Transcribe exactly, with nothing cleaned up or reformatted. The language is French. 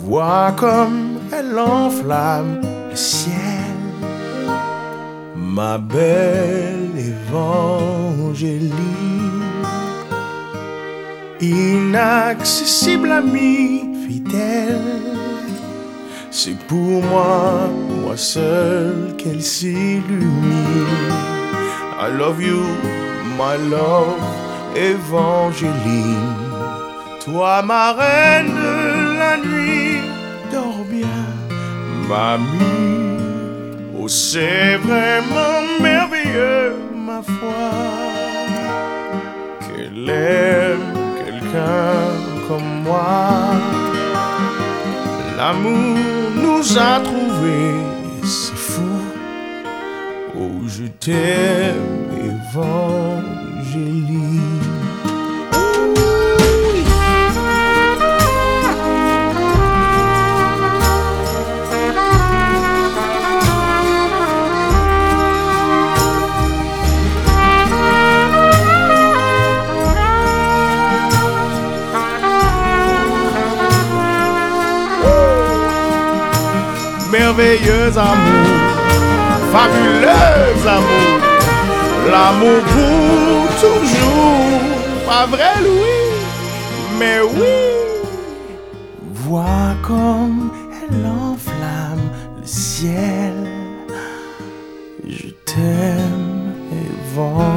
Vois comme elle enflamme le ciel, ma belle Évangéline, inaccessible amie fidèle. C'est pour moi, moi seul qu'elle s'illumine. I love you, my love, Évangéline. Toi, ma reine de la nuit, dors bien, mamie. Oh, c'est vraiment merveilleux, ma foi, qu'elle aime quelqu'un comme moi. L'amour nous a trouvés, c'est fou. Oh, je t'aime, Évangéline. Merveilleux amour, fabuleux amour, l'amour pour toujours, pas vrai Louis, mais oui. Vois comme elle enflamme le ciel, je t'aime, Évangéline.